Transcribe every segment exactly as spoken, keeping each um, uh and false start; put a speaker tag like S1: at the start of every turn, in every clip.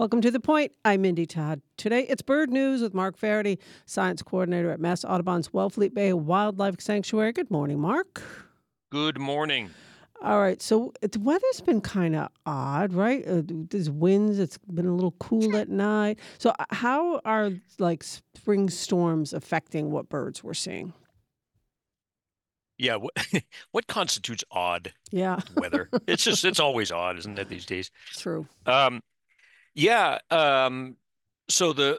S1: Welcome to The Point. I'm Mindy Todd. Today, it's Bird News with Mark Faraday, Science Coordinator at Mass Audubon's Wellfleet Bay Wildlife Sanctuary. Good morning, Mark.
S2: Good morning.
S1: All right, so the weather's been kind of odd, right? Uh, there's winds. It's been a little cool at night. So, uh, how are like spring storms affecting what birds we're seeing?
S2: Yeah, what, what constitutes odd
S1: Yeah,
S2: weather? It's just it's always odd, isn't it, these days?
S1: true.
S2: Um, yeah, um, so the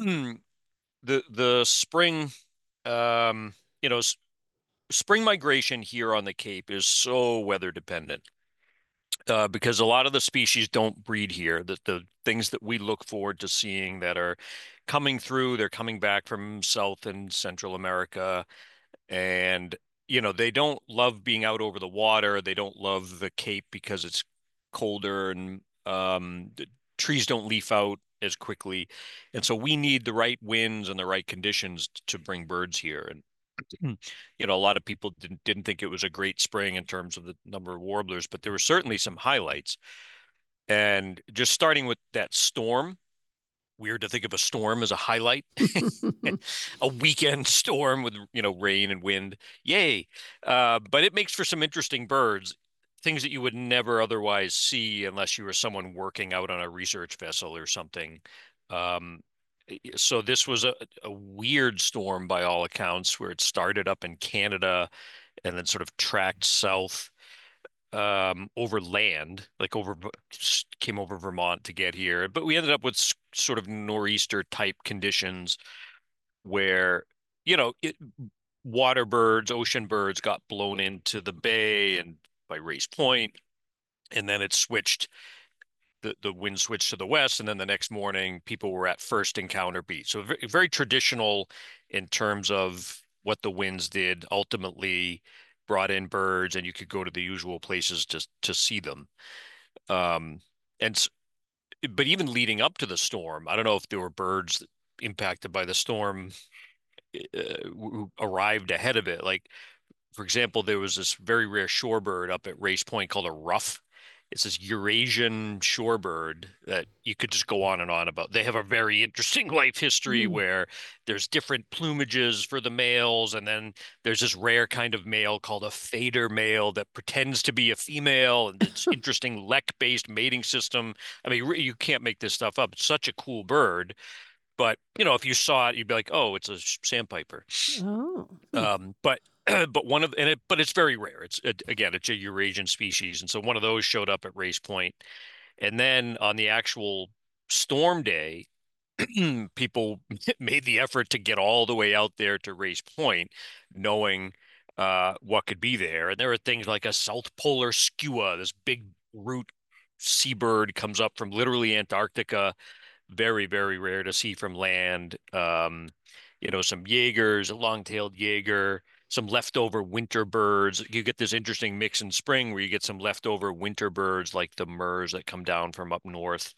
S2: the the spring um, you know, s spring migration here on the Cape is so weather dependent. Uh, because a lot of the species don't breed here. The the things that we look forward to seeing that are coming through, they're coming back from South and Central America. And you know they don't love being out over the water. They don't love the Cape because it's colder and um, the trees don't leaf out as quickly, and so we need the right winds and the right conditions to bring birds here. And you know a lot of people didn't didn't think it was a great spring in terms of the number of warblers, but there were certainly some highlights. And just starting with that storm, weird to think of a storm as a highlight. A weekend storm with, you know, rain and wind. Yay. Uh, but it makes for some interesting birds, things that you would never otherwise see unless you were someone working out on a research vessel or something. Um, so this was a, a weird storm by all accounts, where it started up in Canada and then sort of tracked south um, over land, like over came over Vermont to get here. But we ended up with s- sort of nor'easter type conditions where, you know, it, water birds, ocean birds got blown into the bay and by Race Point, and then it switched. The, the wind switched to the west, and then the next morning, people were at first encounter beach. So very, very traditional in terms of what the winds did. Ultimately, brought in birds, and you could go to the usual places to to see them. Um, and but even leading up to the storm, I don't know if there were birds impacted by the storm uh, who arrived ahead of it. Like, for example, there was this very rare shorebird up at Race Point called a ruff. It's this Eurasian shorebird that you could just go on and on about. They have a very interesting life history
S1: Mm.
S2: where there's different plumages for the males, and then there's this rare kind of male called a fader male that pretends to be a female, and it's interesting lek-based mating system. I mean, you can't make this stuff up. It's such a cool bird. But, you know, if you saw it, you'd be like, oh, it's a sandpiper.
S1: Oh, hmm.
S2: Um, but but one of and it but it's very rare. It's it, again, it's a Eurasian species, and so one of those showed up at Race Point. And then on the actual storm day, people made the effort to get all the way out there to Race Point, knowing uh, what could be there. And there are things like a South Polar skua, this big root seabird comes up from literally Antarctica, very, very rare to see from land. Um, you know, some Jaegers, a long-tailed Jaeger, some leftover winter birds. You get this interesting mix in spring where you get some leftover winter birds like the murres that come down from up north.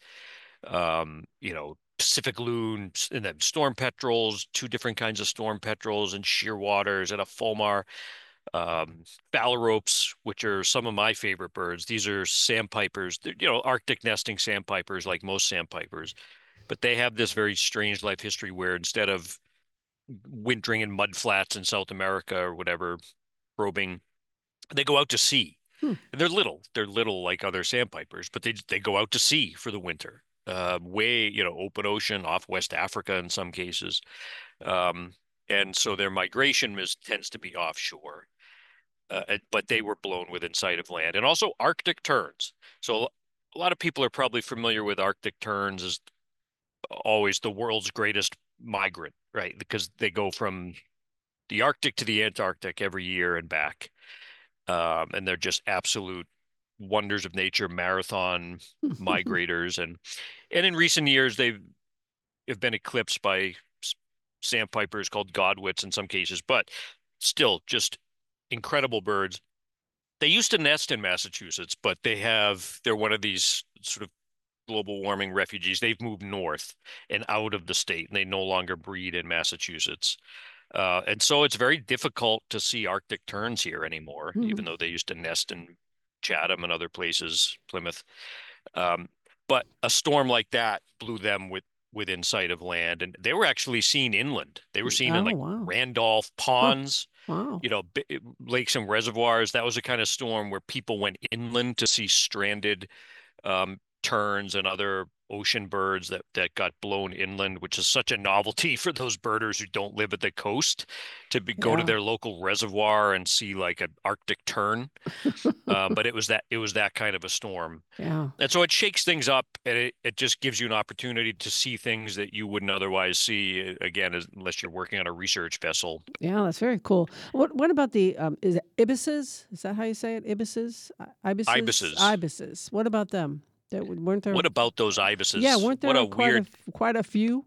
S2: Um, you know, Pacific loon and then storm petrels, two different kinds of storm petrels and shearwaters and a fulmar. Um, phalaropes, which are some of my favorite birds. These are sandpipers. They're, you know, Arctic nesting sandpipers like most sandpipers, but they have this very strange life history where instead of wintering in mud flats in South America or whatever, probing, they go out to sea.
S1: Hmm.
S2: And they're little. They're little like other sandpipers, but they they go out to sea for the winter. Uh, way, you know, open ocean off West Africa in some cases. Um, and so their migration is tends to be offshore. Uh, but they were blown within sight of land. And also Arctic terns. So a lot of people are probably familiar with Arctic terns as always the world's greatest migrant, right? Because they go from the Arctic to the Antarctic every year and back. Um, and they're just absolute wonders of nature, marathon migrators. And and in recent years, they've have been eclipsed by sandpipers called godwits in some cases, but still just incredible birds. They used to nest in Massachusetts, but they have they're one of these sort of global warming refugees. They've moved north and out of the state, and they no longer breed in Massachusetts. Uh, and so it's very difficult to see Arctic terns here anymore,
S1: Hmm.
S2: even though they used to nest in Chatham and other places, Plymouth. Um, but a storm like that blew them with within sight of land, and they were actually seen inland. They were seen in
S1: Oh,
S2: like
S1: wow.
S2: Randolph
S1: Huh.
S2: ponds,
S1: Wow.
S2: you know, lakes and reservoirs. That was the kind of storm where people went inland to see stranded um, terns and other ocean birds that that got blown inland, which is such a novelty for those birders who don't live at the coast to be, go to
S1: Yeah.
S2: their local reservoir and see like an Arctic tern. Uh, but it was that it was that kind of a storm.
S1: Yeah.
S2: And so it shakes things up, and it, it just gives you an opportunity to see things that you wouldn't otherwise see, uh, again, as, unless you're working on a research vessel.
S1: Yeah, that's very cool. What what about the um is it ibises? Is that how you say it? Ibises? I- Ibises?
S2: Ibises.
S1: Ibises. What about them? There w- weren't there
S2: What about those
S1: Yeah,
S2: ibises?
S1: weren't
S2: What
S1: there
S2: a
S1: quite a
S2: weird.
S1: f- quite a few?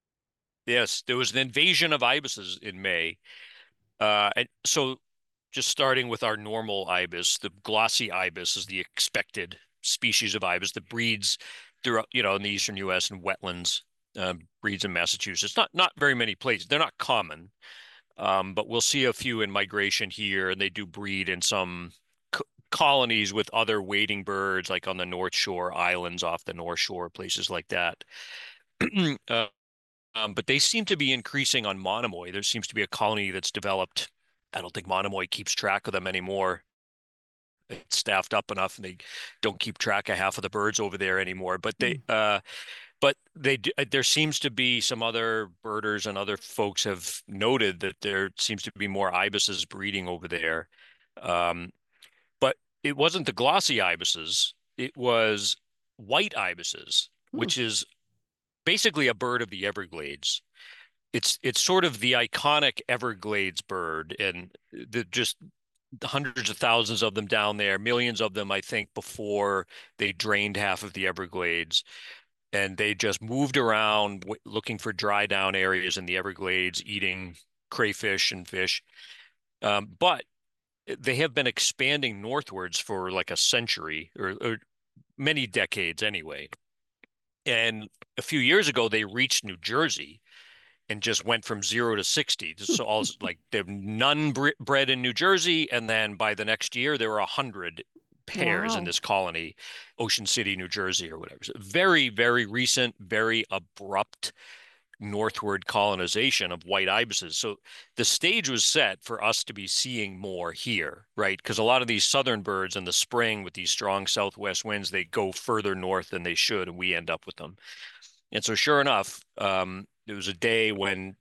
S2: Yes, there was an invasion of ibises in May. Uh, and so just starting with our normal ibis, the glossy ibis is the expected species of ibis that breeds throughout, you know, in the eastern U S and wetlands, um, breeds in Massachusetts. Not not very many places. They're not common, um, but we'll see a few in migration here, and they do breed in some co colonies with other wading birds, like on the North Shore islands off the North Shore, places like that. uh, um, but they seem to be increasing on Monomoy. There seems to be a colony that's developed. I don't think Monomoy keeps track of them anymore. It's staffed up enough, and they don't keep track of half of the birds over there anymore. But they,
S1: Hmm.
S2: uh, but they, do, uh, there seems to be some other birders and other folks have noted that there seems to be more ibises breeding over there. Um, but it wasn't the glossy ibises; it was white ibises,
S1: Hmm.
S2: which is basically a bird of the Everglades. it's it's sort of the iconic Everglades bird, and the just hundreds of thousands of them down there, millions of them, I think, before they drained half of the Everglades, and they just moved around looking for dry down areas in the Everglades, eating crayfish and fish. Um, but they have been expanding northwards for like a century or, or many decades anyway. And a few years ago, they reached New Jersey and just went from zero to sixty. So all like there were none bred in New Jersey, and then by the next year there were a hundred pairs in
S1: Wow.
S2: this colony, Ocean City, New Jersey, or whatever. So very, very recent, very abrupt northward colonization of white ibises. So the stage was set for us to be seeing more here, right? Because a lot of these southern birds in the spring with these strong southwest winds, they go further north than they should, and we end up with them. And so sure enough, um, there was a day when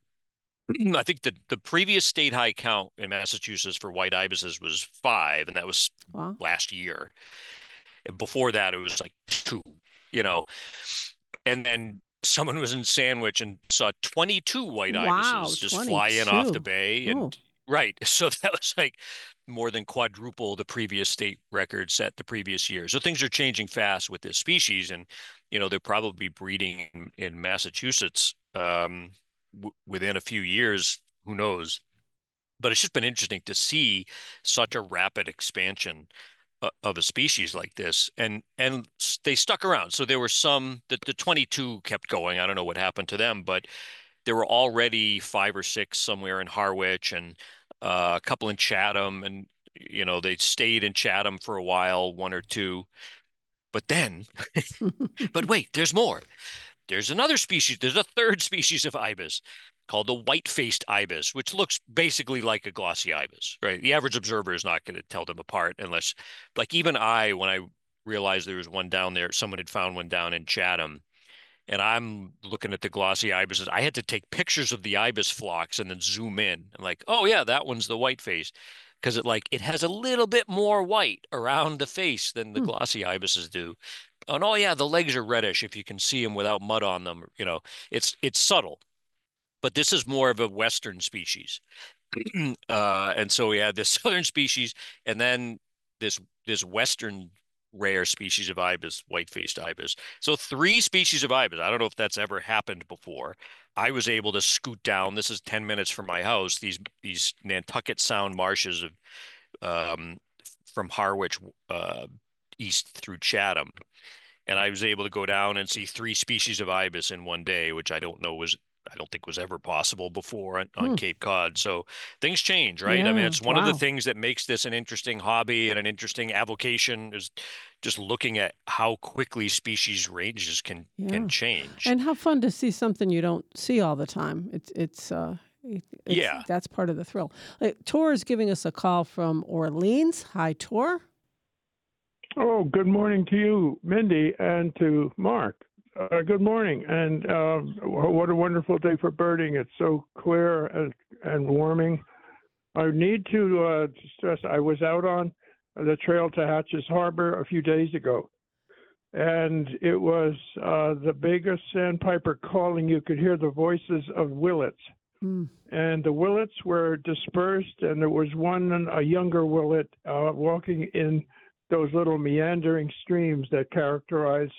S2: I think the, the previous state high count in Massachusetts for white ibises was five, and that was
S1: Wow.
S2: last year. And before that, it was like two, you know. And then someone was in Sandwich and saw twenty-two white
S1: Wow,
S2: ibises just fly in off the
S1: twenty-two.
S2: bay. And
S1: Oh.
S2: right. So that was like more than quadruple the previous state record set the previous year. So things are changing fast with this species. And, you know, they'll probably be breeding in, in Massachusetts um, w within a few years. Who knows? But it's just been interesting to see such a rapid expansion of a species like this, and and they stuck around. So there were some that the twenty-two kept going. I don't know what happened to them, but there were already five or six somewhere in Harwich, and uh, a couple in Chatham, and you know they stayed in Chatham for a while, one or two. But then, but wait, there's more. There's another species. There's a third species of ibis called the white-faced ibis, which looks basically like a glossy ibis, right? The average observer is not going to tell them apart unless, like even I, when I realized there was one down there, someone had found one down in Chatham, and I'm looking at the glossy ibises. I had to take pictures of the ibis flocks and then zoom in. I'm like, oh yeah, that one's the white face. Because it like it has a little bit more white around the face than the
S1: Hmm.
S2: glossy ibises do. And oh yeah, the legs are reddish if you can see them without mud on them. You know, it's it's subtle, but this is more of a Western species. Uh, and so we had this southern species, and then this this Western rare species of ibis, white-faced ibis. So three species of ibis. I don't know if that's ever happened before. I was able to scoot down. This is ten minutes from my house. These these Nantucket Sound marshes of um, from Harwich uh, east through Chatham, and I was able to go down and see three species of ibis in one day, which I don't know was I don't think was ever possible before on, on
S1: Hmm.
S2: Cape Cod. So things change, right? I mean,
S1: Yeah.
S2: it's one of the
S1: Wow.
S2: things that makes this an interesting hobby and an interesting avocation is just looking at how quickly species ranges can can
S1: Yeah.
S2: change.
S1: And how fun to see something you don't see all the time. It's it's uh it- it's
S2: Yeah.
S1: that's part of the thrill. Uh, Tor is giving us a call from Orleans. Hi, Tor.
S3: Oh, good morning to you, Mindy, and to Mark. Uh, good morning, and uh, what a wonderful day for birding. It's so clear and, and warming. I need to uh, stress I was out on the trail to Hatches Harbor a few days ago, and it was uh, the biggest sandpiper calling. You could hear the voices of willets,
S1: Hmm.
S3: and the willets were dispersed, and there was one, a younger willet, uh, walking in those little meandering streams that characterize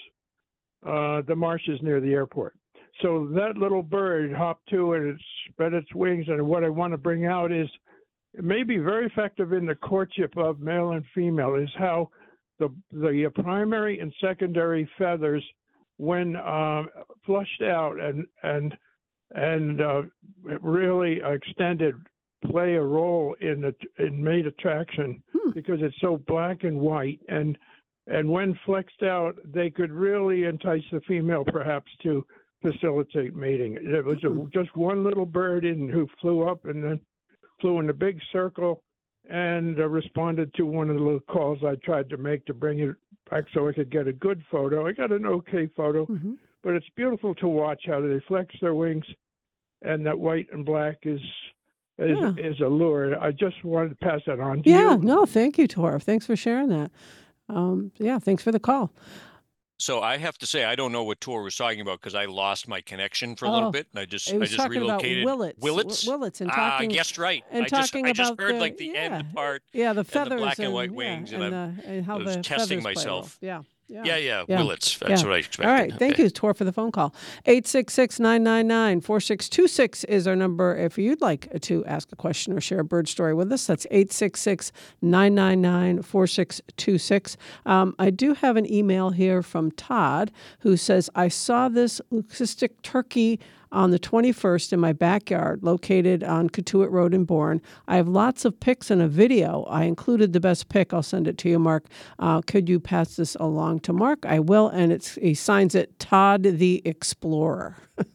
S3: uh, the marshes near the airport. So that little bird hopped to it, it spread its wings, and what I want to bring out is it may be very effective in the courtship of male and female, is how the the primary and secondary feathers, when uh, flushed out and and and uh, really extended, play a role in the, in mate attraction
S1: Hmm.
S3: because it's so black and white, and and when flexed out, they could really entice the female perhaps to facilitate mating. It was
S1: Hmm.
S3: a, just one little bird in who flew up and then flew in a big circle and uh, responded to one of the little calls I tried to make to bring it back so I could get a good photo. I got an okay photo,
S1: Hmm.
S3: but it's beautiful to watch how they flex their wings, and that white and black is is
S1: Yeah.
S3: is a lure. I just wanted to pass that on to
S1: Yeah.
S3: you.
S1: No, thank you, Tor. Thanks for sharing that. Um, yeah, thanks for the call.
S2: So I have to say I don't know what Tor was talking about because I lost my connection for a little
S1: Oh,
S2: bit and I just
S1: he
S2: I
S1: was
S2: just
S1: talking about
S2: relocated.
S1: willets, w-
S2: Willets?
S1: willets, and
S2: Ah, I
S1: talking
S2: guessed right.
S1: and
S2: I just
S1: talking
S2: I just
S1: about
S2: heard
S1: the
S2: like the
S1: yeah,
S2: end part
S1: yeah, the
S2: and the
S1: feathers
S2: black and white
S1: and yeah,
S2: wings and
S1: and
S2: I,
S1: the and how
S2: I was
S1: the
S2: testing
S1: feathers play a role.
S2: myself.
S1: Yeah, yeah,
S2: Yeah, yeah,
S1: yeah,
S2: Willets. That's
S1: yeah.
S2: what I
S1: All
S2: expected.
S1: right, thank
S2: Okay.
S1: you, Tor, for the phone call. Eight six six nine nine nine four six two six is our number if you'd like to ask a question or share a bird story with us. That's eight six six nine nine nine four six two six. Um, I do have an email here from Todd who says, I saw this leucistic turkey on the twenty-first in my backyard, located on Cotuit Road in Bourne. I have lots of pics and a video. I included the best pic. I'll send it to you, Mark. Uh, could you pass this along to Mark? I will, and it's he signs it Todd the Explorer.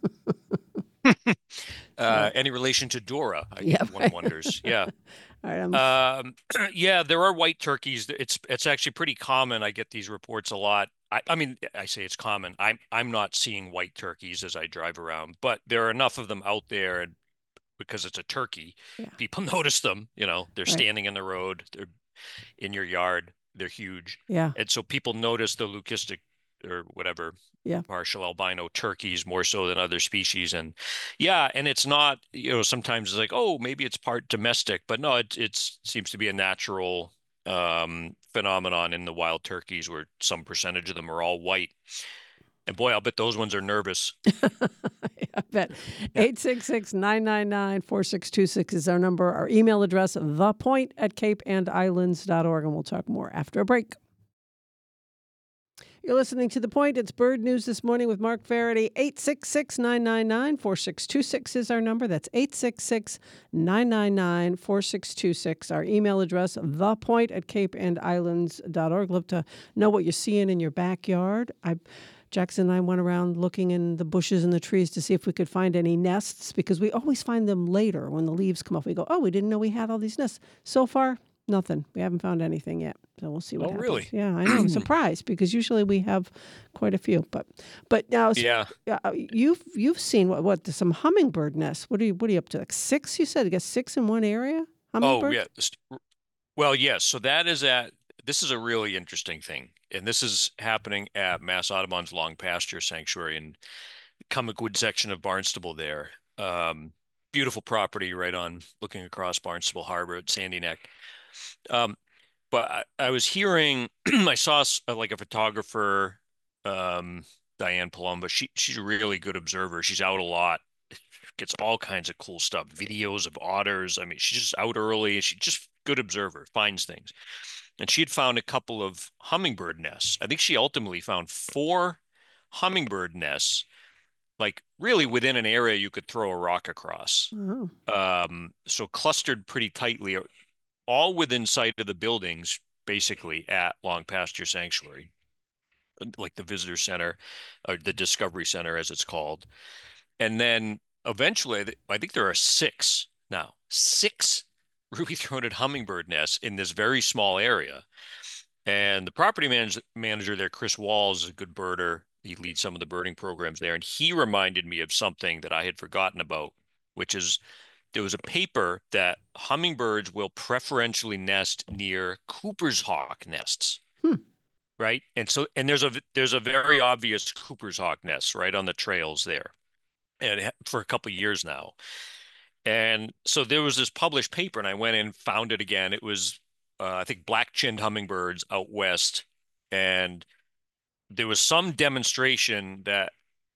S2: Uh,
S1: So,
S2: any relation to Dora? I,
S1: yeah,
S2: one
S1: right.
S2: wonders. Yeah.
S1: All right, I'm,
S2: Um, yeah, there are white turkeys. It's it's actually pretty common. I get these reports a lot. I, I mean, I say it's common. I'm I'm not seeing white turkeys as I drive around, but there are enough of them out there, and because it's a turkey,
S1: yeah,
S2: people notice them. You know, they're
S1: right,
S2: standing in the road, they're in your yard, they're huge,
S1: yeah,
S2: and so people notice the leucistic or whatever
S1: yeah.
S2: partial albino turkeys more so than other species. And yeah, and it's not, you know, sometimes it's like, oh, maybe it's part domestic, but no, it it's seems to be a natural um phenomenon in the wild turkeys where some percentage of them are all white. And boy, I'll bet those ones are nervous.
S1: I bet.
S2: Yeah.
S1: eight six six nine nine nine four six two six is our number. Our email address, thepoint at cape and islands dot org, and we'll talk more after a break. You're listening to The Point. It's Bird News This Morning with Mark Faraday. eight six six nine nine nine four six two six is our number. That's eight six six nine nine nine four six two six. Our email address, thepoint at cape and islands dot org. Love to know what you're seeing in your backyard. I Jackson and I went around looking in the bushes and the trees to see if we could find any nests because we always find them later when the leaves come off. We go, oh, we didn't know we had all these nests. So far, nothing. We haven't found anything yet. So we'll see what
S2: Oh,
S1: happens.
S2: really?
S1: Yeah, I know. I'm surprised because usually we have quite a few. But but now
S2: Yeah.
S1: uh, you've you've seen what what some hummingbird nests. What are you what are you up to? Like six? You said you got six in one area.
S2: Oh,
S1: Hummingbirds.
S2: yeah. Well, yes. So that is at, this is a really interesting thing. And this is happening at Mass Audubon's Long Pasture Sanctuary in Comic section of Barnstable there. Um, beautiful property right on looking across Barnstable Harbor at Sandy Neck. Um, but I, I was hearing, I saw s- uh, like a photographer, um, Diane Palumba. She she's a really good observer. She's out a lot, gets all kinds of cool stuff, videos of otters. I mean, she's just out early. She's just good observer, finds things. And she had found a couple of hummingbird nests. I think she ultimately found four hummingbird nests like really within an area you could throw a rock across.
S1: Oh.
S2: Um, so clustered pretty tightly, all within sight of the buildings, basically at Long Pasture Sanctuary, like the visitor center or the Discovery Center, as it's called. And then eventually, I think there are six now, six ruby-throated hummingbird nests in this very small area. And the property manage, manager there, Chris Walls, is a good birder. He leads some of the birding programs there. And he reminded me of something that I had forgotten about, which is there was a paper that hummingbirds will preferentially nest near Cooper's hawk nests.
S1: Hmm.
S2: Right. And so, and there's a, there's a very obvious Cooper's hawk nest right on the trails there. And for a couple of years now. And so there was this published paper and I went and found it again. It was, uh, I think, black-chinned hummingbirds out west. And there was some demonstration that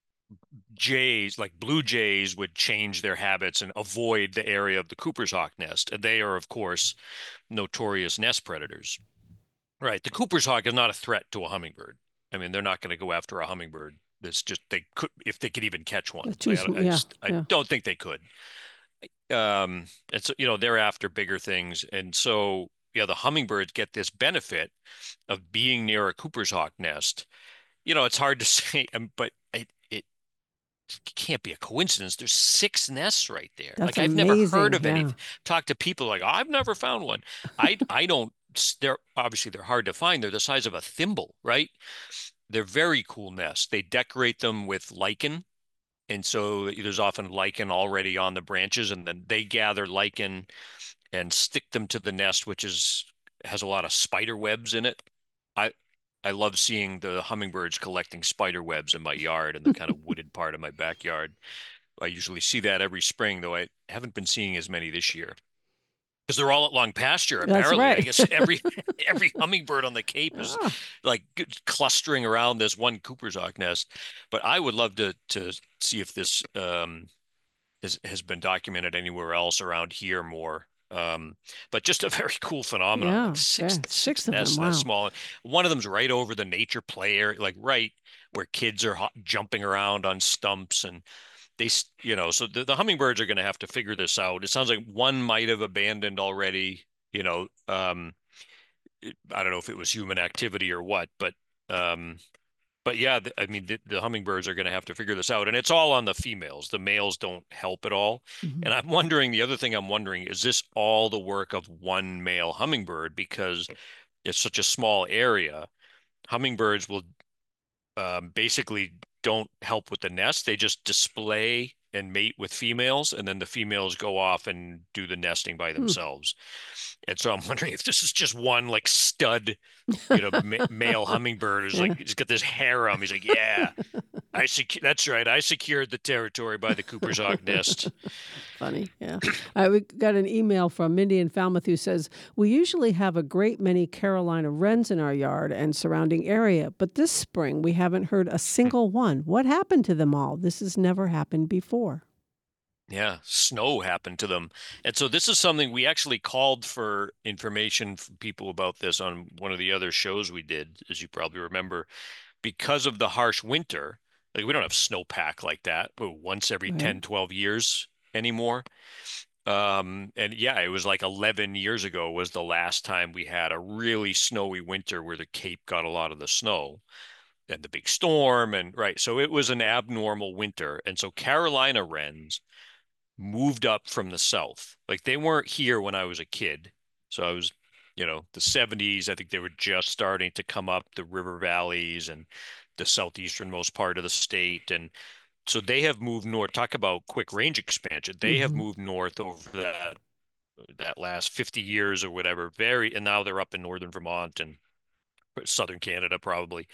S2: jays, like blue jays, would change their habits and avoid the area of the Cooper's hawk nest. And they are, of course, notorious nest predators. Right. The Cooper's hawk is not a threat to a hummingbird. I mean, they're not going to go after a hummingbird. It's just they could, if they could even catch one.
S1: Too
S2: Like, I, I,
S1: yeah,
S2: just, I
S1: yeah.
S2: don't think they could. Um, and so, you know, they're after bigger things. And so, yeah, the hummingbirds get this benefit of being near a Cooper's hawk nest. You know, it's hard to say, um, but it, it can't be a coincidence. There's six nests right there.
S1: That's
S2: Like I've never
S1: amazing.
S2: heard of
S1: Yeah.
S2: any. Talk to people like, oh, I've never found one. I I don't. They're obviously they're hard to find. They're the size of a thimble, right? They're very cool nests. They decorate them with lichen. And so there's often lichen already on the branches, and then they gather lichen and stick them to the nest, which is has a lot of spider webs in it. I I love seeing the hummingbirds collecting spider webs in my yard in the kind of wooded part of my backyard. I usually see that every spring, though I haven't been seeing as many this year. Because they're all at Long Pasture,
S1: That's
S2: apparently.
S1: right.
S2: I guess every every hummingbird on the Cape is
S1: Ah.
S2: like clustering around this one Cooper's hawk nest. But I would love to to see if this um, has has been documented anywhere else around here more. Um, but just a very cool phenomenon.
S1: Yeah,
S2: Like six
S1: yeah,
S2: six
S1: six of them,
S2: nests that
S1: wow.
S2: small. One of them's right over the nature play area, like right where kids are ho- jumping around on stumps and they, s- you know, so the, the hummingbirds are going to have to figure this out. It sounds like one might have abandoned already, you know, um, it- I don't know if it was human activity or what, but um, but yeah, th- I mean, the, the hummingbirds are going to have to figure this out, and it's all on the females. The males don't help at all.
S1: Mhm.
S2: And I'm wondering, the other thing I'm wondering, is this all the work of one male hummingbird? Because it's such a small area, hummingbirds will um, basically don't help with the nest. They just display and mate with females, and then the females go off and do the nesting by
S1: Hmm.
S2: themselves. And so I'm wondering if this is just one like stud, you know, ma- male hummingbird who's
S1: Yeah.
S2: like he's got this harem. He's like, yeah, I secu- that's right. I secured the territory by the Cooper's hawk nest.
S1: Funny, yeah. I we got an email from Mindy in Falmouth who says, we usually have a great many Carolina wrens in our yard and surrounding area, but this spring we haven't heard a single one. What happened to them all? This has never happened before.
S2: Yeah, snow happened to them. And so this is something we actually called for information from people about this on one of the other shows we did, as you probably remember, because of the harsh winter. Like we don't have snowpack like that but once every
S1: Right.
S2: ten, twelve years anymore. Um, and yeah, it was like eleven years ago was the last time we had a really snowy winter where the Cape got a lot of the snow and the big storm. And right, so it was an abnormal winter. And so Carolina wrens moved up from the south. Like they weren't here when I was a kid. So I was, you know, the seventies. I think they were just starting to come up the river valleys and the southeasternmost part of the state. And so they have moved north. Talk about quick range expansion. They have
S1: Mhm.
S2: moved north over that that last fifty years or whatever. Very, and now they're up in northern Vermont and southern Canada probably.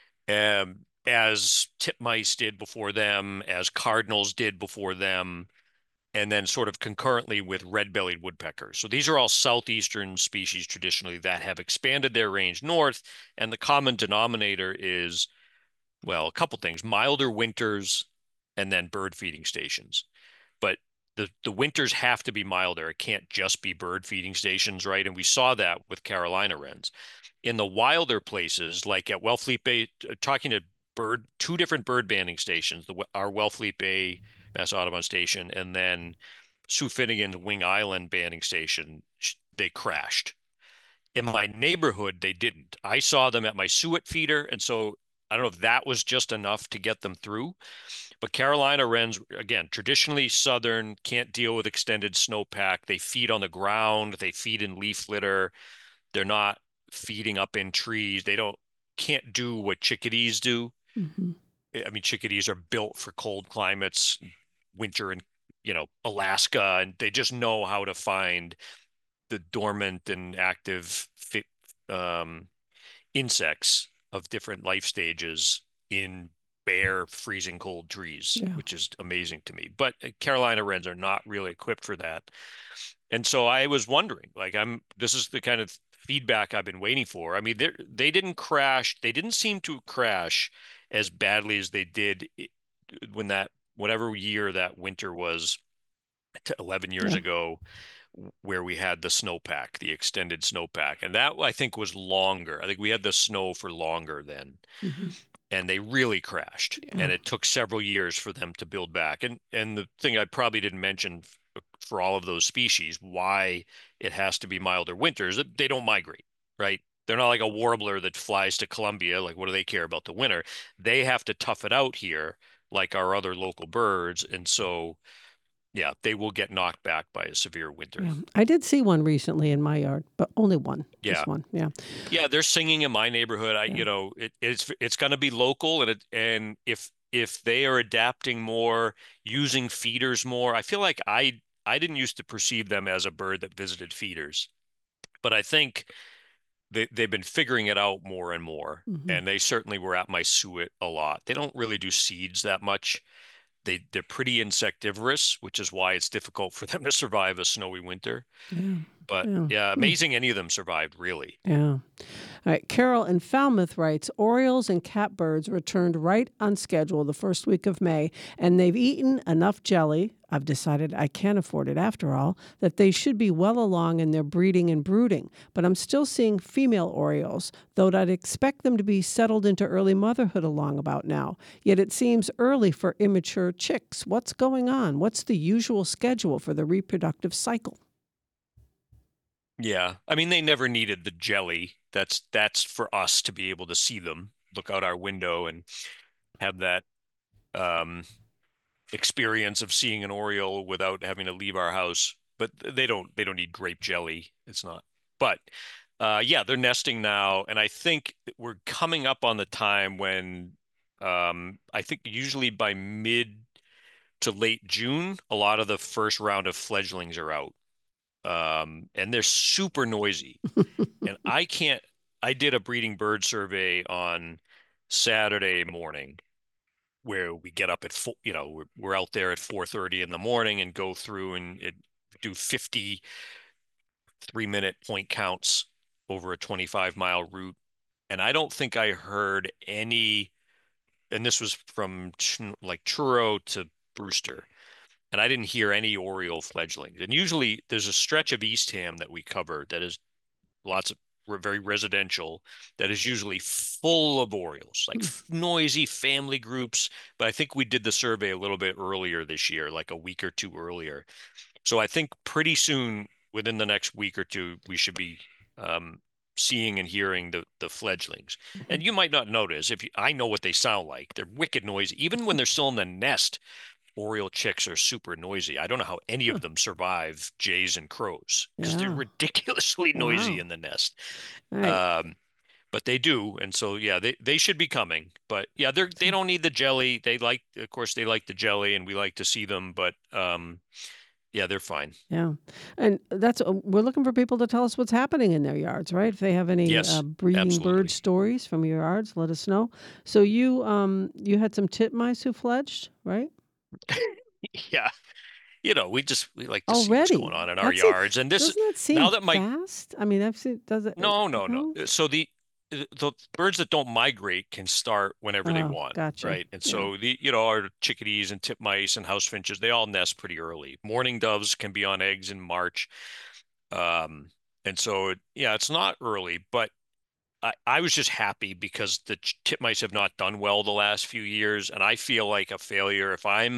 S2: Um, as titmice did before them, as cardinals did before them, and then sort of concurrently with red-bellied woodpeckers. So these are all southeastern species traditionally that have expanded their range north, and the common denominator is, well, a couple things: milder winters and then bird feeding stations. But the the winters have to be milder. It can't just be bird feeding stations, right? And we saw that with Carolina wrens. In the wilder places, like at Wellfleet Bay, talking to bird, two different bird banding stations, the our Wellfleet Bay Mass Audubon station, and then Sue Finnegan's Wing Island banding station. They crashed. In my neighborhood, they didn't. I saw them at my suet feeder, and so I don't know if that was just enough to get them through. But Carolina wrens, again, traditionally southern, can't deal with extended snowpack. They feed on the ground. They feed in leaf litter. They're not feeding up in trees. They don't can't do what chickadees do.
S1: Mm-hmm.
S2: I mean, chickadees are built for cold climates, winter in, you know, Alaska, and they just know how to find the dormant and active um, insects of different life stages in bare, freezing cold trees,
S1: Yeah.
S2: which is amazing to me. But Carolina wrens are not really equipped for that. And so I was wondering, like, I'm, this is the kind of feedback I've been waiting for. I mean, they they didn't crash. They didn't seem to crash as badly as they did when that, whatever year that winter was, eleven years
S1: Yeah.
S2: ago, where we had the snowpack, the extended snowpack. And that, I think, was longer. I think we had the snow for longer then.
S1: Mm-hmm.
S2: And they really crashed.
S1: Yeah.
S2: And it took several years for them to build back. And and the thing I probably didn't mention for all of those species, why it has to be milder winters, they don't migrate, right? They're not like a warbler that flies to Columbia. Like, what do they care about the winter? They have to tough it out here like our other local birds. And so, yeah, they will get knocked back by a severe winter.
S1: Yeah. I did see one recently in my yard, but only one.
S2: Yeah.
S1: Just one. Yeah.
S2: Yeah, they're singing in my neighborhood. I,
S1: Yeah.
S2: you know, it, it's it's going to be local, and it and if if they are adapting more, using feeders more, I feel like I I didn't used to perceive them as a bird that visited feeders, but I think they they've been figuring it out more and more,
S1: Mm-hmm.
S2: and they certainly were at my suet a lot. They don't really do seeds that much. They they're pretty insectivorous, which is why it's difficult for them to survive a snowy winter.
S1: Yeah.
S2: But
S1: Yeah.
S2: yeah, amazing any of them survived, really.
S1: Yeah. All right. Carol in Falmouth writes, Orioles and catbirds returned right on schedule the first week of May, and they've eaten enough jelly, I've decided I can't afford it after all, that they should be well along in their breeding and brooding. But I'm still seeing female Orioles, though I'd expect them to be settled into early motherhood along about now. Yet it seems early for immature chicks. What's going on? What's the usual schedule for the reproductive cycle?
S2: Yeah. I mean, they never needed the jelly. That's that's for us to be able to see them, look out our window and have that um, experience of seeing an Oriole without having to leave our house. But they don't they don't need grape jelly. It's not. But uh, yeah, they're nesting now, and I think we're coming up on the time when um, I think usually by mid to late June, a lot of the first round of fledglings are out. Um, and they're super noisy. And I can't, I did a breeding bird survey on Saturday morning where we get up at, four, you know, we're, we're out there at four thirty in the morning and go through and it, do fifty three minute point counts over a twenty-five mile route. And I don't think I heard any, and this was from like Truro to Brewster. And I didn't hear any Oriole fledglings. And usually there's a stretch of Eastham that we cover that is lots of very residential, that is usually full of Orioles, like noisy family groups. But I think we did the survey a little bit earlier this year, like a week or two earlier. So I think pretty soon, within the next week or two, we should be um, seeing and hearing the the fledglings. And you might not notice, if you, I know what they sound like. They're wicked noisy. Even when they're still in the nest, Oriole chicks are super noisy. I don't know how any of them survive jays and crows because
S1: Yeah.
S2: they're ridiculously noisy
S1: Wow.
S2: in the nest.
S1: All right.
S2: Um, but they do, and so yeah, they they should be coming. But yeah, they're they don't need the jelly. They like, of course, they like the jelly, and we like to see them. But um, yeah, they're fine.
S1: Yeah. And that's, uh, we're looking for people to tell us what's happening in their yards, right? If they have any
S2: Yes,
S1: uh, breeding
S2: absolutely.
S1: bird stories from your yards, let us know. So you um you had some titmice who fledged, right?
S2: Yeah, you know, we just we like to see what's
S1: Already.
S2: going on in our
S1: That's it.
S2: yards, and this
S1: Doesn't that seem
S2: now that my
S1: fast? I mean, I've seen, does it?
S2: no no no.
S1: No?
S2: So the the birds that don't migrate can start whenever they
S1: Oh,
S2: want,
S1: gotcha.
S2: right? And
S1: Yeah.
S2: so the you know our chickadees and titmice and house finches, they all nest pretty early. Mourning doves can be on eggs in March, um, and so yeah, it's not early, but I, I was just happy because the titmice have not done well the last few years, and I feel like a failure if I'm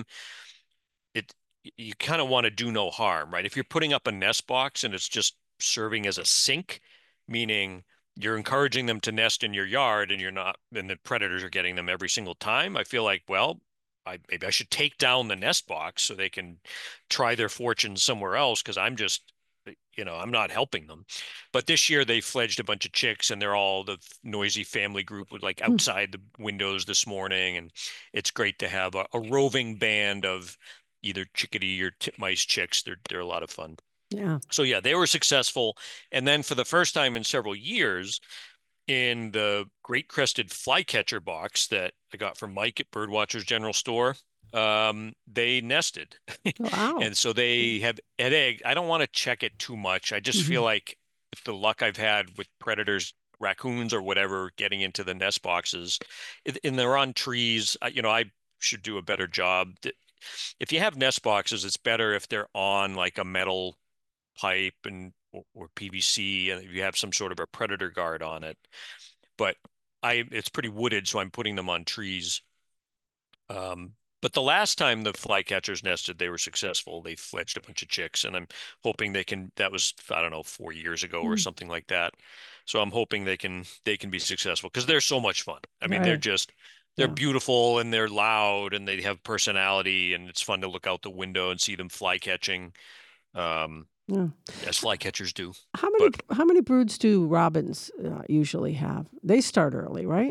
S2: it. You kind of want to do no harm, right? If you're putting up a nest box and it's just serving as a sink, meaning you're encouraging them to nest in your yard and you're not, and the predators are getting them every single time. I feel like, well, I, maybe I should take down the nest box so they can try their fortunes somewhere else because I'm just, you know, I'm not helping them. But this year they fledged a bunch of chicks and they're all the noisy family group with like outside the windows this morning. And it's great to have a, a roving band of either chickadee or titmice chicks. They're, they're a lot of fun.
S1: Yeah.
S2: So yeah, they were successful. And then for the first time in several years, in the great crested flycatcher box that I got from Mike at Birdwatchers General Store, um, they nested.
S1: Wow.
S2: And so they have had egg. I don't want to check it too much. I just
S1: Mhm.
S2: feel like with the luck I've had with predators, raccoons or whatever, getting into the nest boxes, it- and they're on trees, I- you know, I should do a better job. Th- If you have nest boxes, it's better if they're on like a metal pipe and or, or P V C, and if you have some sort of a predator guard on it. But I, it's pretty wooded, so I'm putting them on trees. Um, but the last time the flycatchers nested, they were successful. They fledged a bunch of chicks, and I'm hoping they can. That was, I don't know, four years ago or
S1: Mm.
S2: something like that. So I'm hoping they can they can be successful because they're so much fun. I mean, they're
S1: Right.
S2: just they're
S1: Yeah.
S2: beautiful and they're loud and they have personality, and it's fun to look out the window and see them fly catching, um,
S1: Yeah.
S2: as flycatchers do.
S1: How many
S2: But
S1: how many broods do robins uh, usually have? They start early, right?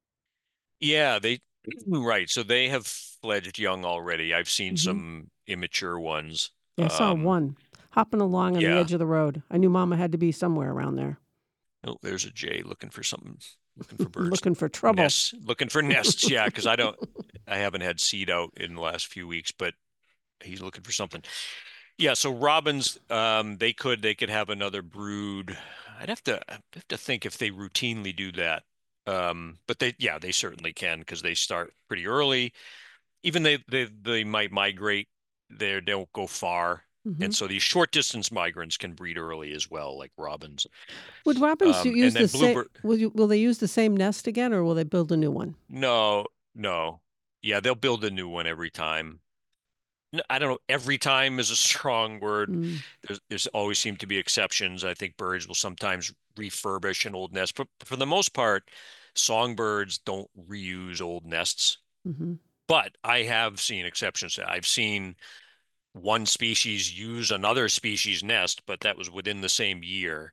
S2: yeah, they right. So they have fledged young already. I've seen
S1: Hmm.
S2: some immature ones.
S1: Yeah, I saw
S2: Um,
S1: one hopping along on the
S2: yeah.
S1: edge of the road. I knew Mama had to be somewhere around there,
S2: Oh, there's a jay looking for something, looking for birds.
S1: looking for trouble.
S2: Nests, looking for nests. Yeah, because I don't, I haven't had seed out in the last few weeks, but he's looking for something. Yeah, so robins, um, they could they could have another brood. I'd have to I'd have to think if they routinely do that. Um, but they yeah, they certainly can because they start pretty early. Even they they they might migrate. They don't go far.
S1: Hmm.
S2: And so these short distance migrants can breed early as well, like robins.
S1: Would robins
S2: Um,
S1: use
S2: and
S1: the
S2: then
S1: same?
S2: bluebird.
S1: Will you, will they use the same nest again, or will they build a new one?
S2: No, no. Yeah, they'll build a new one every time. N- I don't know, every time is a strong word.
S1: Mm.
S2: There's there's always seem to be exceptions. I think birds will sometimes refurbish an old nest, but for the most part, songbirds don't reuse old nests.
S1: Hmm.
S2: But I have seen exceptions. I've seen one species use another species nest, but that was within the same year.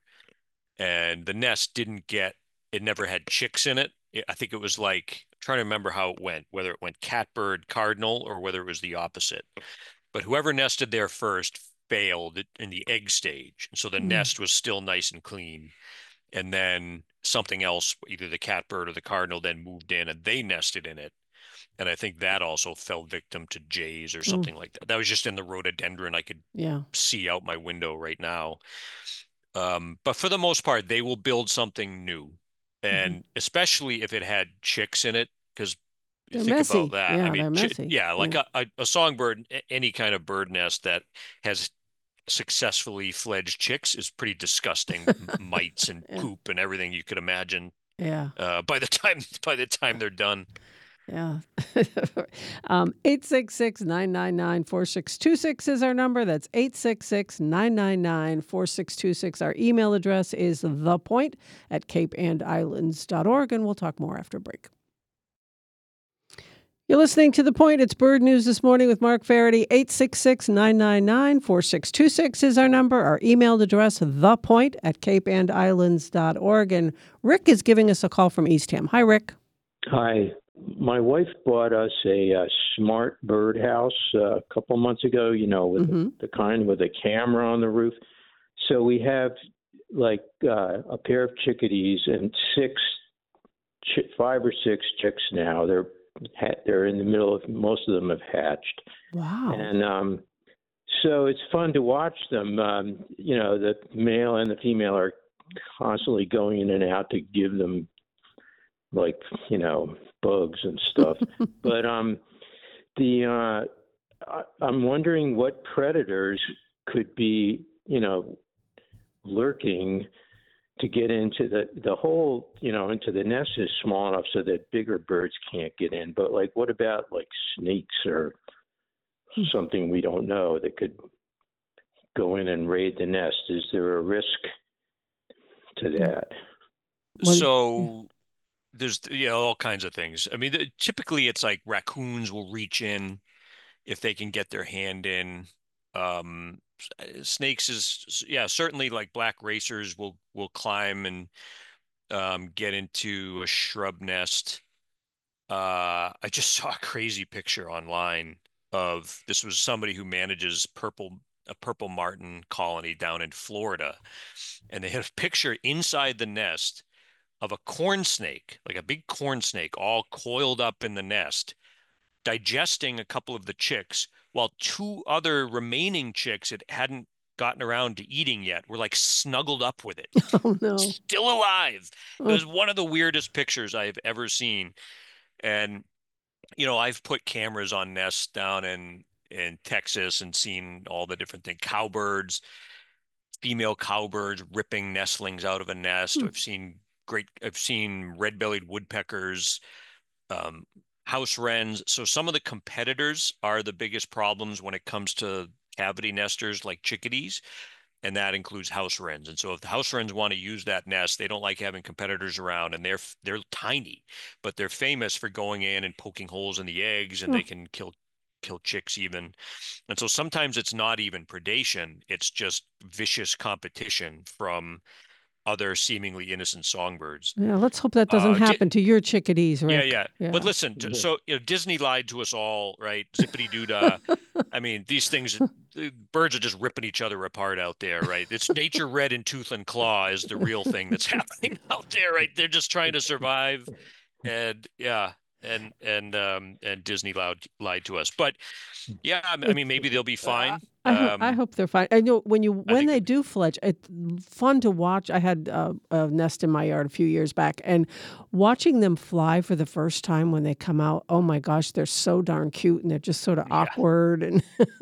S2: And the nest didn't get, it never had chicks in it. It- I think it was like, I'm trying to remember how it went, whether it went catbird, cardinal, or whether it was the opposite. But whoever nested there first failed in the egg stage. So the
S1: Mm.
S2: nest was still nice and clean. And then something else, either the catbird or the cardinal, then moved in and they nested in it. And I think that also fell victim to jays or
S1: Mm.
S2: something like that. That was just in the rhododendron I could
S1: Yeah.
S2: see out my window right now. Um, but for the most part, they will build something new. And especially if it had chicks in it, because
S1: They're
S2: think
S1: messy.
S2: about that. I
S1: Yeah,
S2: mean,
S1: they're
S2: chi-
S1: messy.
S2: yeah, like
S1: Yeah.
S2: a, a, a songbird, a- any kind of bird nest that has successfully fledged chicks is pretty disgusting. M- Mites and
S1: Yeah.
S2: poop and everything you could imagine.
S1: Yeah.
S2: Uh, by the time by the time they're done.
S1: Yeah. um, eight six six, nine nine nine, four six two six is our number. That's eight six six, nine nine nine, four six two six. Our email address is thepoint at cape and islands dot org, and we'll talk more after break. You're listening to The Point. It's Bird News This Morning with Mark Faraday. eight six six, nine nine nine, four six two six is our number. Our email address, thepoint at cape and islands dot org. And Rick is giving us a call from Eastham. Hi, Rick.
S4: Hi. My wife bought us a, uh smart birdhouse uh, a couple months ago, you know, with
S1: Mm-hmm.
S4: the, the kind with a camera on the roof. So we have like uh, a pair of chickadees and six, ch- five or six chicks now. They're ha- they're in the middle of, most of them have hatched.
S1: Wow.
S4: And um, so it's fun to watch them. Um, you know, the male and the female are constantly going in and out to give them, like, you know, bugs and stuff. But um, the uh, I, I'm wondering what predators could be, you know, lurking to get into the the hole, you know, into the nest is small enough so that bigger birds can't get in. But like, what about like snakes or something we don't know that could go in and raid the nest? Is there a risk to that?
S1: Well,
S2: So there's yeah all kinds of things. I mean, the, typically it's like raccoons will reach in if they can get their hand in. Um, s- snakes is yeah certainly like black racers will will climb and um, get into a shrub nest. Uh, I just saw a crazy picture online of this was somebody who manages purple a purple martin colony down in Florida, and they had a picture inside the nest of a corn snake, like a big corn snake, all coiled up in the nest, digesting a couple of the chicks, while two other remaining chicks it hadn't gotten around to eating yet were like snuggled up with it,
S1: oh no.
S2: still alive. It
S1: Oh,
S2: was one of the weirdest pictures I've ever seen. And, you know, I've put cameras on nests down in in Texas and seen all the different things, cowbirds, female cowbirds ripping nestlings out of a nest.
S1: hmm.
S2: I've seen great, I've seen red-bellied woodpeckers, um, house wrens. So some of the competitors are the biggest problems when it comes to cavity nesters like chickadees, and that includes house wrens. And so if the house wrens want to use that nest, they don't like having competitors around, and they're they're tiny, but they're famous for going in and poking holes in the eggs, and
S1: Oh,
S2: they can kill kill chicks even. And so sometimes it's not even predation, it's just vicious competition from other seemingly innocent songbirds.
S1: yeah, let's hope that doesn't
S2: Uh, Di
S1: happen to your chickadees,
S2: yeah,
S1: Rick.
S2: yeah. But
S1: Yeah.
S2: listen, t- so you know, Disney lied to us all, right? Zippity doo dah. I mean, these things, the birds are just ripping each other apart out there, right? It's nature red in tooth and claw is the real thing that's happening out there, right? They're just trying to survive, and yeah, and and um and Disney lied lied to us. But yeah, I m- I mean,
S1: It's
S2: maybe they'll be
S1: uh,
S2: fine.
S1: I hope I
S2: Um,
S1: hope they're fine. I know when you
S2: I
S1: when
S2: think
S1: they
S2: they'll be.
S1: do fledge, it's fun to watch. I had uh, a nest in my yard a few years back, and watching them fly for the first time when they come out, oh my gosh, they're so darn cute, and they're just sort of
S2: Yeah.
S1: awkward. And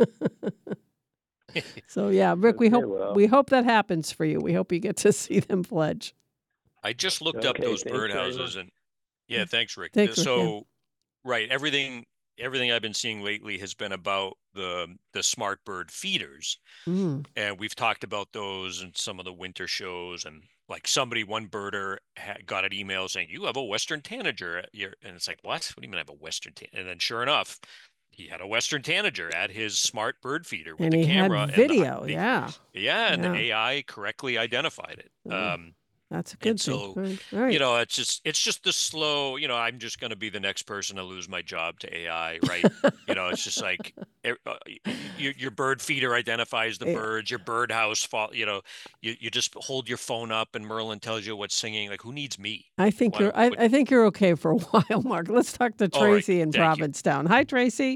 S1: so, yeah, Rick, we
S4: Okay,
S1: hope
S4: well,
S1: we hope that happens for you. We hope you get to see them fledge.
S2: I just looked up
S4: okay,
S2: those
S4: thanks very much.
S2: birdhouses, and yeah, thanks, Rick. Uh,
S1: Thanks, Rick. Yeah.
S2: So right, everything everything I've been seeing lately has been about the the smart bird feeders.
S1: Mm.
S2: And we've talked about those in some of the winter shows. And like somebody, one birder ha got an email saying, "You have a Western tanager at your," and it's like, what? What do you mean I have a Western tan-? And then sure enough, he had a Western tanager at his smart bird feeder with
S1: And
S2: the
S1: he had
S2: camera, and the,
S1: video.
S2: the
S1: Yeah.
S2: yeah, and the
S1: Yeah.
S2: A I correctly identified it.
S1: Oh,
S2: Um,
S1: that's a
S2: and
S1: good thing.
S2: so,
S1: Good. All
S2: you
S1: right.
S2: know, it's just it's just the slow, you know, I'm just going to be the next person to lose my job to A I, right? You know, it's just like e- uh, y- y- your bird feeder identifies the
S1: Yeah.
S2: birds, your birdhouse fall, you know, you, you just hold your phone up and Merlin tells you what's singing. Like, who needs me?
S1: I think
S2: Why,
S1: you're I,
S2: what?
S1: I think you're okay for a while, Mark. Let's talk to
S2: All right.
S1: Tracy in
S2: Thank you.
S1: Provincetown. Hi, Tracy.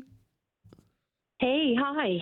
S5: Hey, hi.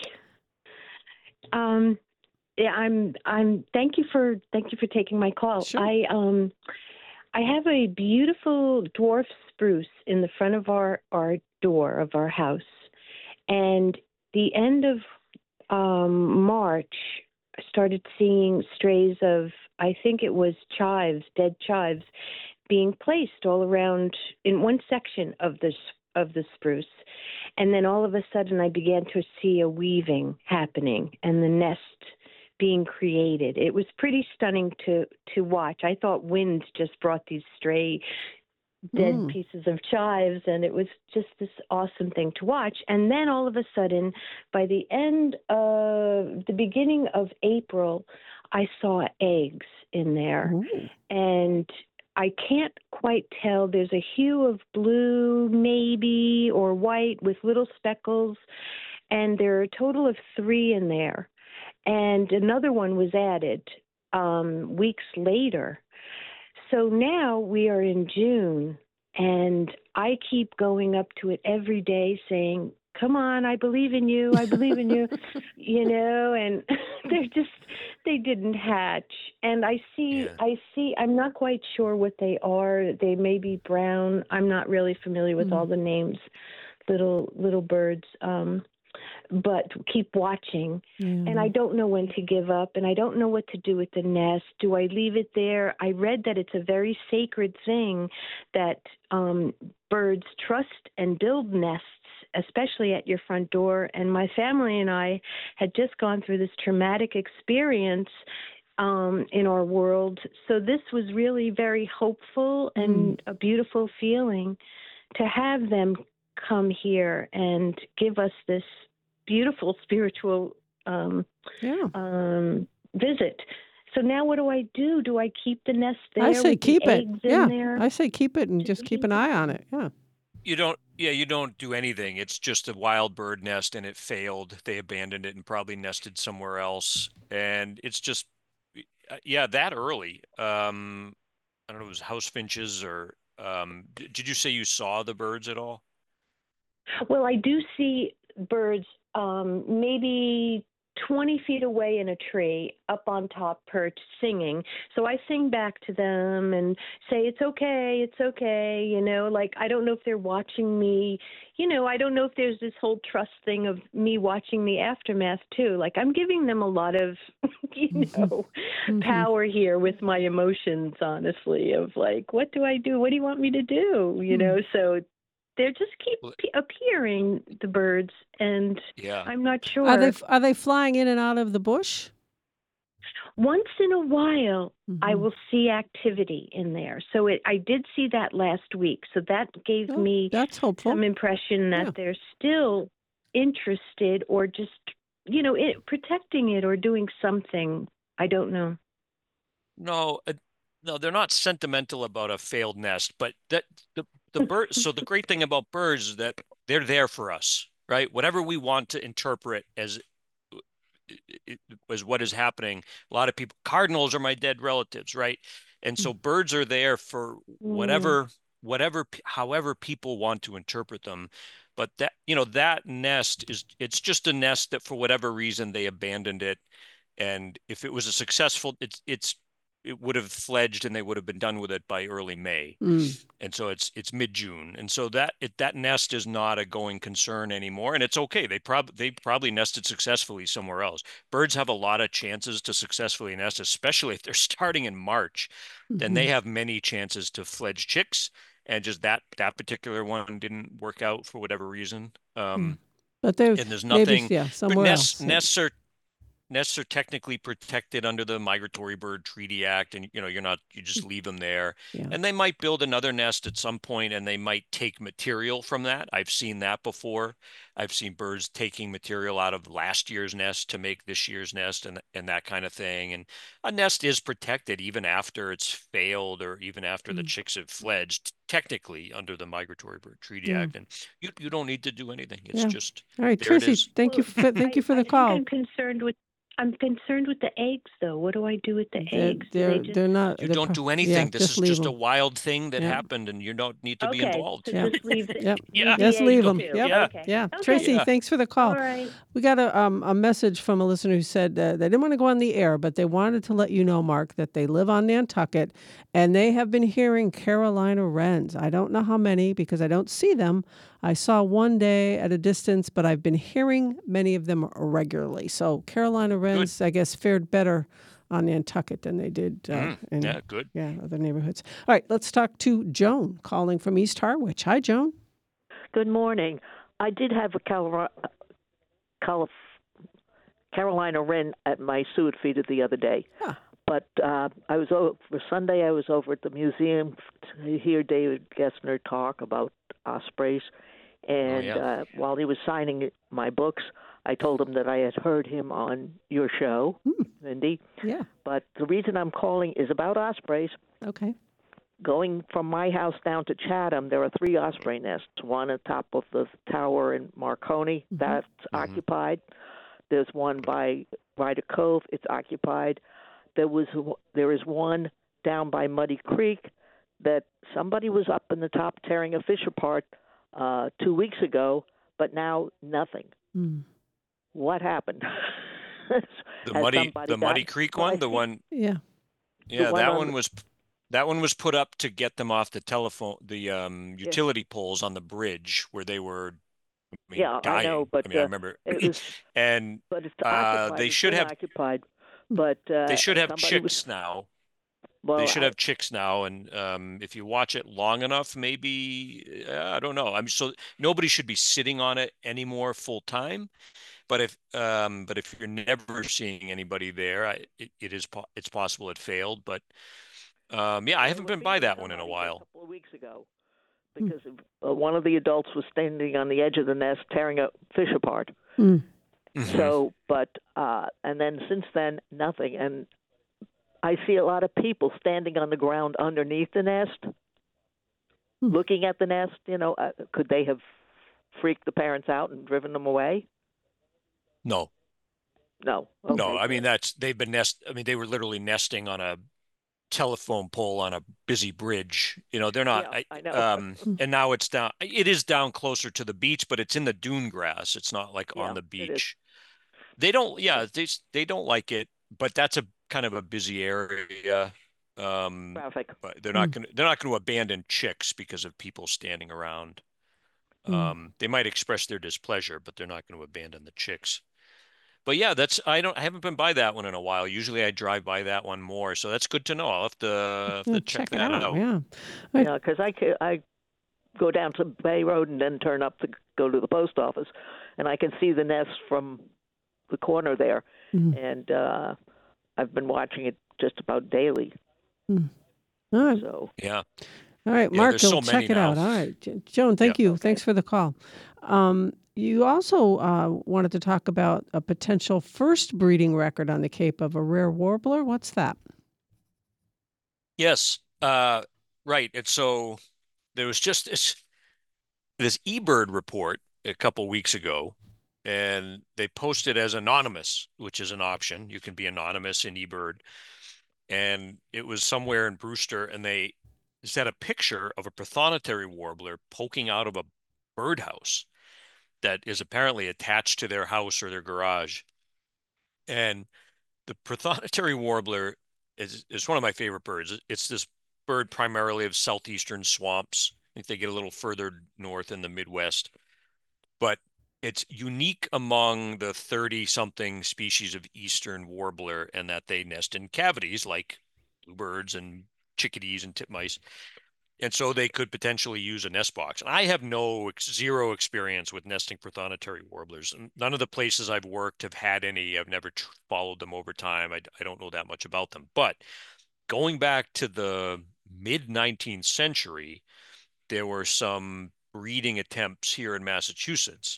S5: Um, yeah, I'm. I'm. Thank you for. Thank you for taking my call.
S1: Sure.
S5: I um, I have a beautiful dwarf spruce in the front of our our door of our house, and the end of um, March, I started seeing strays of. I think it was chives, dead chives, being placed all around in one section of this of the spruce. And then all of a sudden I began to see a weaving happening and the nest being created. It was pretty stunning to to watch. I thought wind just brought these stray dead
S1: Mm.
S5: pieces of chives, and it was just this awesome thing to watch. And then all of a sudden, by the end of the beginning of April, I saw eggs in there.
S1: Ooh.
S5: And I can't quite tell. There's a hue of blue, maybe, or white with little speckles. And there are a total of three in there. And another one was added um, weeks later. So now we are in June, and I keep going up to it every day saying, "Come on, I believe in you. I believe in you," you know, and they're just, they didn't hatch. And I see,
S2: Yeah.
S5: I see, I'm not quite sure what they are. They may be brown. I'm not really familiar with
S1: Mm.
S5: all the names, little, little birds. Um, but keep watching.
S1: Yeah.
S5: And I don't know when to give up, and I don't know what to do with the nest. Do I leave it there? I read that it's a very sacred thing, that um, birds trust and build nests, especially at your front door. And my family and I had just gone through this traumatic experience um, in our world. So this was really very hopeful and mm. a beautiful feeling to have them come here and give us this beautiful spiritual um,
S1: yeah.
S5: um, visit. So now what do I do? Do I keep the nest there?
S1: I say
S5: with
S1: keep
S5: the
S1: it.
S5: eggs
S1: Yeah.
S5: in there?
S1: I say keep it and just keep an eye on it. Yeah.
S2: You don't, yeah, you don't do anything. It's just a wild bird nest and it failed. They abandoned it and probably nested somewhere else. And it's just, yeah, that early. Um, I don't know, it was house finches or, um, did you say you saw the birds at all?
S5: Well, I do see birds um, maybe twenty feet away in a tree, up on top, perched, singing. So I sing back to them and say, it's okay, it's okay, you know, like, I don't know if they're watching me, you know, I don't know if there's this whole trust thing of me watching the aftermath too. Like, I'm giving them a lot of, you know, mm-hmm. power here with my emotions, honestly, of like, what do I do? What do you want me to do? You mm-hmm. know, so they just keep p- appearing, the birds, and
S2: yeah.
S5: I'm not sure.
S1: Are they are they flying in and out of the bush?
S5: Once in a while,
S1: mm-hmm.
S5: I will see activity in there. So it, I did see that last week. So that gave
S1: oh,
S5: me
S1: that's hopeful.
S5: some impression that
S1: yeah.
S5: they're still interested, or just, you know, it, protecting it or doing something. I don't know.
S2: No, uh, no, they're not sentimental about a failed nest, but that the the bird. So the great thing about birds is that they're there for us, right? Whatever we want to interpret as as what is happening. A lot of people, cardinals are my dead relatives, right? And so birds are there for whatever, whatever, however people want to interpret them. But that, you know, that nest is, it's just a nest that for whatever reason they abandoned it. And if it was a successful, it's, it's, it would have fledged and they would have been done with it by early May.
S1: Mm.
S2: And so it's it's mid-June. And so that it, that nest is not a going concern anymore. And it's okay. They probably they probably nested successfully somewhere else. Birds have a lot of chances to successfully nest, especially if they're starting in March. Mm-hmm. Then they have many chances to fledge chicks. And just that that particular one didn't work out for whatever reason. Um,
S1: but there's,
S2: and there's nothing.
S1: Maybe, yeah, somewhere
S2: nests,
S1: else.
S2: Nests are Nests are technically protected under the Migratory Bird Treaty Act, and you know you're not you just leave them there.
S1: Yeah.
S2: And they might build another nest at some point, and they might take material from that. I've seen that before. I've seen birds taking material out of last year's nest to make this year's nest, and and that kind of thing. And a nest is protected even after it's failed, or even after mm. the chicks have fledged, technically under the Migratory Bird Treaty
S1: yeah.
S2: Act. And you you don't need to do anything. It's
S1: yeah.
S2: just
S1: all right,
S2: there
S1: Tracy.
S2: it is.
S1: Thank
S5: well,
S1: you for thank
S5: I,
S1: you for the
S5: I
S1: call.
S5: Think I'm concerned with. I'm concerned with the eggs, though. What do I do with the
S1: they're,
S5: eggs?
S1: They're,
S5: they just...
S1: they're not.
S2: You
S1: they're
S2: don't
S1: pro-
S2: do anything.
S1: Yeah,
S2: this
S1: just
S2: is just
S1: them.
S2: a wild thing that
S1: yeah.
S2: happened, and you don't need to
S5: okay,
S2: be involved.
S5: So
S1: yeah.
S5: just leave the,
S1: yep.
S2: Yeah.
S1: Just leave them.
S5: Too.
S1: Yep.
S2: Yeah.
S5: Okay.
S1: Yeah.
S5: Okay.
S1: Tracy,
S2: Yeah.
S1: thanks for the call.
S5: All right.
S1: We got a um, a message from a listener who said uh, they didn't want to go on the air, but they wanted to let you know, Mark, that they live on Nantucket, and they have been hearing Carolina wrens. I don't know how many because I don't see them. I saw one day at a distance, but I've been hearing many of them regularly. So Carolina wrens, good. I guess, fared better on Nantucket than they did uh,
S2: mm,
S1: in
S2: yeah, good.
S1: yeah, other neighborhoods. All right, let's talk to Joan calling from East Harwich. Hi, Joan.
S6: Good morning. I did have a Cal- Cal- Carolina wren at my suet feeder the other day.
S1: Huh.
S6: But uh, I was over, for Sunday, I was over at the museum to hear David Gessner talk about ospreys. And
S2: oh, yeah.
S6: uh, while he was signing my books, I told him that I had heard him on your show,
S1: mm.
S6: Cindy.
S1: Yeah.
S6: But the reason I'm calling is about ospreys.
S1: Okay.
S6: Going from my house down to Chatham, there are three osprey nests. One on top of the tower in Marconi, mm-hmm. that's mm-hmm. occupied. There's one by Ryder Cove, it's occupied. There was there is one down by Muddy Creek that somebody was up in the top tearing a fish apart uh, two weeks ago, but now nothing.
S1: Mm.
S6: What happened?
S2: the muddy the Muddy Creek one, the one.
S1: Yeah.
S2: Yeah,
S6: one
S2: that
S6: on
S2: one
S6: the,
S2: was that one was put up to get them off the telephone, the um, utility yeah. poles on the bridge where they were I mean,
S6: Yeah, I know,
S2: dying.
S6: but
S2: I mean, I
S6: uh,
S2: remember,
S6: it was,
S2: and
S6: but it's
S2: uh,
S6: occupied.
S2: they
S6: It's
S2: should
S6: been
S2: have
S6: occupied, but uh,
S2: they should have
S6: somebody was.
S2: chicks now. They
S6: Well,
S2: should
S6: I,
S2: have chicks now, and um, if you watch it long enough, maybe uh, I don't know. I'm so nobody should be sitting on it anymore full time. But if um, but if you're never seeing anybody there, I, it, it is po- it's possible it failed. But um, yeah, I
S6: well, they
S2: haven't
S6: were
S2: been by
S6: feeding
S2: that one in a
S6: somebody a
S2: while.
S6: couple of weeks ago
S1: Hmm.
S6: because uh, one of the adults was standing on the edge of the nest tearing a fish apart.
S1: Mm.
S2: Mhm.
S6: So, but uh, and then since then, nothing. And I see a lot of people standing on the ground underneath the nest,
S1: Hmm.
S6: looking at the nest. You know, uh, could they have freaked the parents out and driven them away?
S2: No,
S6: No. Okay,
S2: no. I mean,
S6: good.
S2: that's they've been nest. I mean, they were literally nesting on a telephone pole on a busy bridge. You know, they're not.
S6: Yeah,
S2: I,
S6: I know.
S2: um,
S1: Hmm.
S2: and now it's down. It is down closer to the beach, but it's in the dune grass. It's not like
S6: Yeah,
S2: on the
S6: it is.
S2: beach. They don't. Yeah, they s- they don't like it. But that's a kind of a busy area. Um,
S6: Traffic.
S2: but they're
S1: Hmm.
S2: not going to they're not going to abandon chicks because of people standing around.
S1: Hmm.
S2: Um, they might express their displeasure, but they're not going to abandon the chicks. But yeah, that's I don't I haven't been by that one in a while. Usually I drive by that one more, so that's good to know. I'll have to, have
S1: Yeah,
S2: to check
S1: check it
S2: that
S1: out.
S2: out.
S1: Yeah. I-
S6: Yeah, because I, ca- I go down to Bay Road and then turn up to go to the post office, and I can see the nest from the corner there,
S1: Mhm.
S6: and uh, I've been watching it just about daily.
S1: Mm. All right.
S6: So
S2: Yeah.
S1: All right,
S2: Yeah,
S1: Mark,
S2: there's
S1: you'll
S2: so
S1: check
S2: many
S1: it
S2: now.
S1: out. All right. Jo- Joan, thank
S2: Yeah.
S1: you.
S6: Okay.
S1: Thanks for the call. Um, you also uh, wanted to talk about a potential first breeding record on the Cape of a rare warbler. What's that?
S2: Yes. Uh, right. And so there was just this this eBird report a couple weeks ago, and they posted as anonymous, which is an option. You can be anonymous in eBird. And it was somewhere in Brewster, and they set a picture of a prothonotary warbler poking out of a birdhouse that is apparently attached to their house or their garage. And the prothonotary warbler is is one of my favorite birds. It's this bird primarily of southeastern swamps. I think they get a little further north in the Midwest, but it's unique among the thirty something species of eastern warbler in that they nest in cavities like bluebirds and chickadees and titmice. And so they could potentially use a nest box. And I have no zero experience with nesting prothonotary warblers. None of the places I've worked have had any. I've never tr- followed them over time. I, I don't know that much about them. But going back to the mid nineteenth century, there were some breeding attempts here in Massachusetts.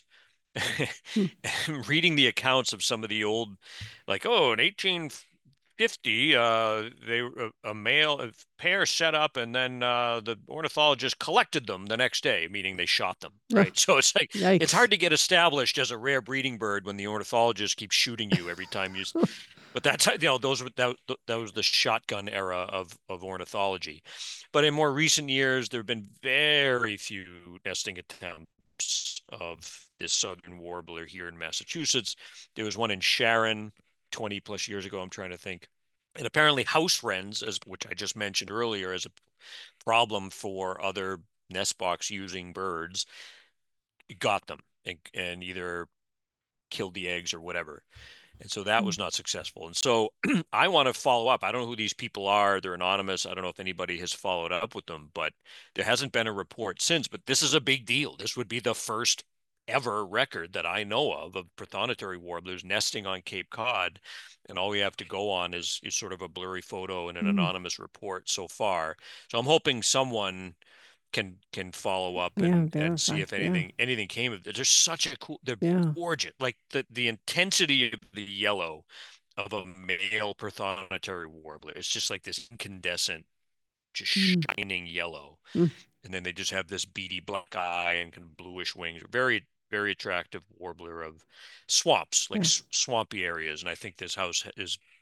S2: Reading the accounts of some of the old, like, oh, in eighteen fifty, uh, they a, a male a pair set up, and then uh, the ornithologist collected them the next day, meaning they shot them.
S1: Ugh.
S2: Right. So it's like it's
S1: Yikes.
S2: hard to get established as a rare breeding bird when the ornithologist keeps shooting you every time you. But that's you know those were that that was the shotgun era of of ornithology. But in more recent years, there have been very few nesting attempts of this southern warbler here in Massachusetts. There was one in Sharon twenty plus years ago. I'm trying to think. And apparently house wrens, as which I just mentioned earlier, as a problem for other nest box using birds, got them and, and either killed the eggs or whatever. And so that was not successful. And so I want to follow up. I don't know who these people are. They're anonymous. I don't know if anybody has followed up with them, but there hasn't been a report since. But this is a big deal. This would be the first ever record that I know of of prothonotary warblers nesting on Cape Cod. And all we have to go on is is sort of a blurry photo and an
S1: Mm.
S2: anonymous report so far. So I'm hoping someone can can follow up
S1: Yeah,
S2: and and see
S1: verify.
S2: if
S1: Yeah.
S2: anything anything came of it. There's such a cool, they're
S1: Yeah.
S2: gorgeous. Like the the intensity of the yellow of a male prothonotary warbler. It's just like this incandescent, just
S1: Mm.
S2: shining yellow.
S1: Mm.
S2: And then they just have this beady black eye and kind of bluish wings. Very, very attractive warbler of swamps, like
S1: Yeah.
S2: s- swampy areas. And I think this house is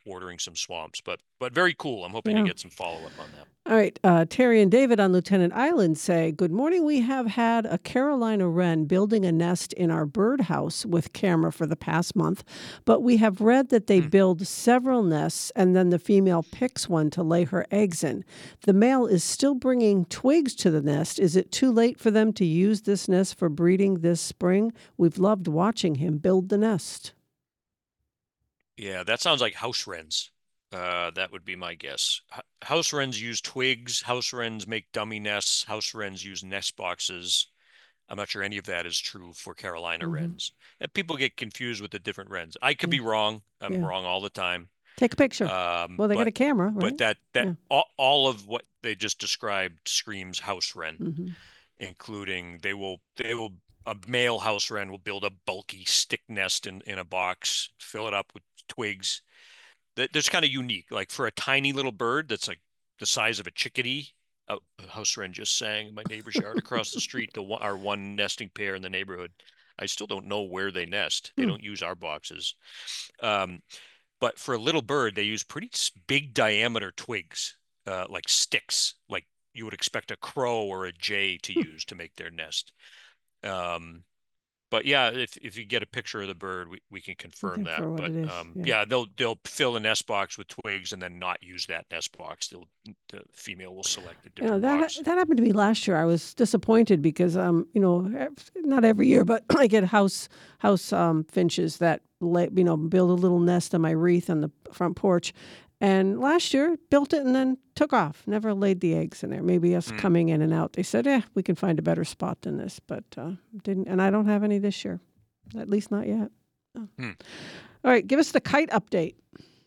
S2: ordering some swamps. But but very cool. I'm hoping
S1: Yeah.
S2: to get some follow-up on that.
S1: All right. Uh, Terry and David on Lieutenant Island say, good morning. We have had a Carolina wren building a nest in our birdhouse with camera for the past month, but we have read that they
S2: Hmm.
S1: build several nests and then the female picks one to lay her eggs in. The male is still bringing twigs to the nest. Is it too late for them to use this nest for breeding this spring? We've loved watching him build the nest.
S2: Yeah, that sounds like house wrens. Uh, that would be my guess. H- House wrens use twigs. House wrens make dummy nests. House wrens use nest boxes. I'm not sure any of that is true for Carolina
S1: Mhm.
S2: wrens. And people get confused with the different wrens. I could be
S1: Yeah.
S2: wrong. I'm
S1: Yeah.
S2: wrong all the time.
S1: Take a picture.
S2: Um,
S1: Well, they got
S2: but
S1: a camera, right?
S2: but that that
S1: Yeah.
S2: all, all of what they just described screams house wren,
S1: hmm
S2: including they will they will a male house wren will build a bulky stick nest in in a box, fill it up with twigs. That that's kind of unique. Like for a tiny little bird that's like the size of a chickadee. Oh, a house wren just sang in my neighbor's yard across the street. The one, our one nesting pair in the neighborhood. I still don't know where they nest. They
S1: Hmm.
S2: don't use our boxes. Um, but for a little bird, they use pretty s- big diameter twigs, uh, like sticks, like you would expect a crow or a jay to use to make their nest. Um, but yeah, if if you get a picture of the bird, we, we can confirm that.
S1: confirm what
S2: But
S1: it is,
S2: um,
S1: yeah.
S2: yeah, they'll they'll fill a nest box with twigs and then not use that nest box. They'll the female will select a
S1: You know,
S2: different
S1: that
S2: box.
S1: that happened to me last year. I was disappointed because um, you know, ev- not every year, but I get house house um finches that lay, you know, build a little nest on my wreath on the front porch. And last year built it and then took off. Never laid the eggs in there. Maybe us
S2: Hmm.
S1: coming in and out. They said, "Eh, we can find a better spot than this," but uh, didn't. And I don't have any this year, at least not yet. Oh.
S2: Hmm.
S1: All right, give us the kite update.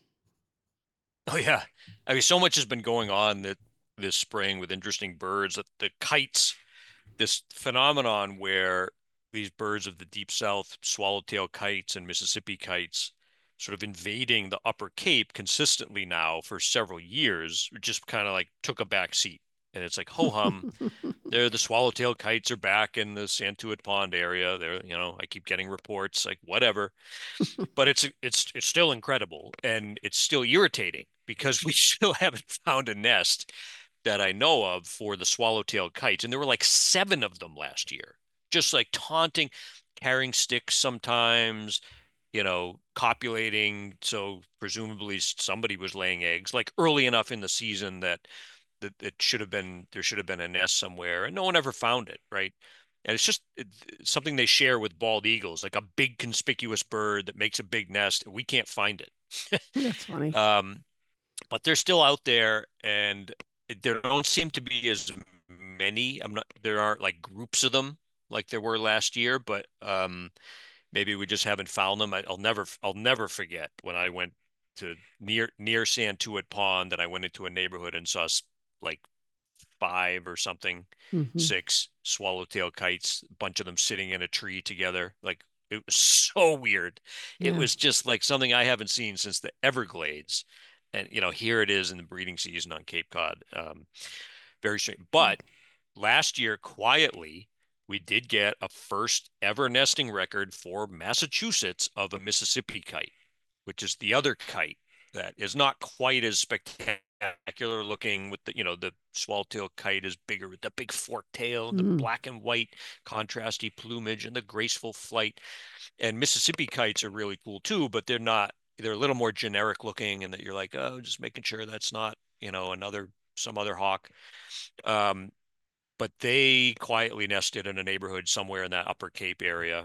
S2: Oh yeah, I mean, so much has been going on that this spring with interesting birds. That the kites, this phenomenon where these birds of the deep south, swallowtail kites and Mississippi kites, sort of invading the Upper Cape consistently now for several years, just kind of like took a back seat. And it's like ho hum. There, the swallowtail kites are back in the Santuit Pond area. They're, you know, I keep getting reports like whatever, but it's it's it's still incredible and it's still irritating because we still haven't found a nest that I know of for the swallowtail kites, and there were like seven of them last year, just like taunting, carrying sticks sometimes, you know, copulating. So presumably somebody was laying eggs like early enough in the season that that it should have been there should have been a nest somewhere, and no one ever found it, right? And it's just it, something they share with bald eagles, like a big conspicuous bird that makes a big nest, and we can't find it.
S1: That's funny.
S2: Um, but they're still out there, and there don't seem to be as many. I'm not. There aren't like groups of them like there were last year, but um, maybe we just haven't found them. I, I'll never. I'll never forget when I went to near near Santuit Pond, and I went into a neighborhood and saw s- like five or something,
S1: Mhm.
S2: six swallowtail kites, a bunch of them sitting in a tree together. Like it was so weird. It
S1: Yeah.
S2: was just like something I haven't seen since the Everglades. And you know, here it is in the breeding season on Cape Cod. Um, very strange. But last year, quietly, we did get a first ever nesting record for Massachusetts of a Mississippi kite, which is the other kite that is not quite as spectacular looking with the, you know, the swallowtail kite is bigger with the big forked tail, the
S1: Mhm.
S2: black and white contrasty plumage and the graceful flight. And Mississippi kites are really cool too, but they're not, they're a little more generic looking and that you're like, oh, just making sure that's not, you know, another, some other hawk. Um, but they quietly nested in a neighborhood somewhere in that Upper Cape area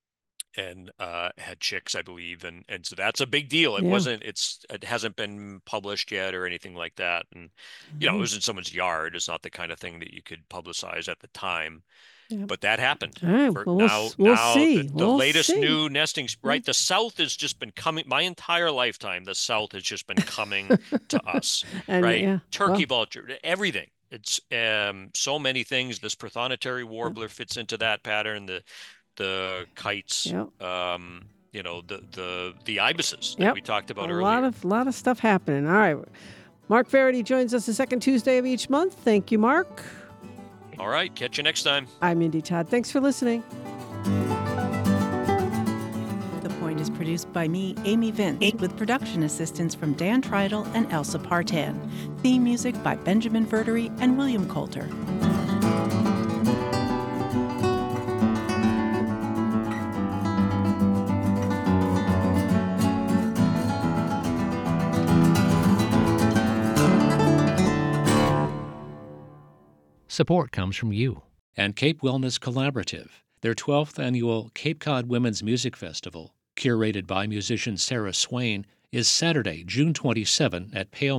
S2: and uh, had chicks, I believe, and and so that's a big deal. It
S1: Yeah.
S2: wasn't, it's it hasn't been published yet or anything like that, and you know, it
S1: Mhm.
S2: was in someone's yard. It's not the kind of thing that you could publicize at the time,
S1: Yeah.
S2: but that happened.
S1: All right.
S2: For
S1: Well, we'll,
S2: now,
S1: s- we'll
S2: now
S1: see.
S2: the, the
S1: We'll
S2: latest
S1: see.
S2: new nesting, right? The South has just been coming. My entire lifetime, the South has just been coming to us,
S1: And
S2: right?
S1: yeah,
S2: Turkey
S1: well,
S2: vulture, everything. It's um so many things. This prothonotary warbler fits into that pattern. The the kites,
S1: yeah.
S2: um, you know, the the the ibises that
S1: Yep.
S2: we talked about
S1: A
S2: earlier.
S1: lot of lot of stuff happening. All right. Mark Faraday joins us the second Tuesday of each month. Thank you, Mark.
S2: All right, catch you next time.
S1: I'm Mindy Todd. Thanks for listening.
S7: The Point Sound is produced by me, Amy Vince, with production assistance from Dan Treidel and Elsa Partan. Theme music by Benjamin Verdery and William Coulter.
S8: Support comes from you and Cape Wellness Collaborative. Their twelfth annual Cape Cod Women's Music Festival, curated by musician Sarah Swain, is Saturday, June twenty-seventh at Pale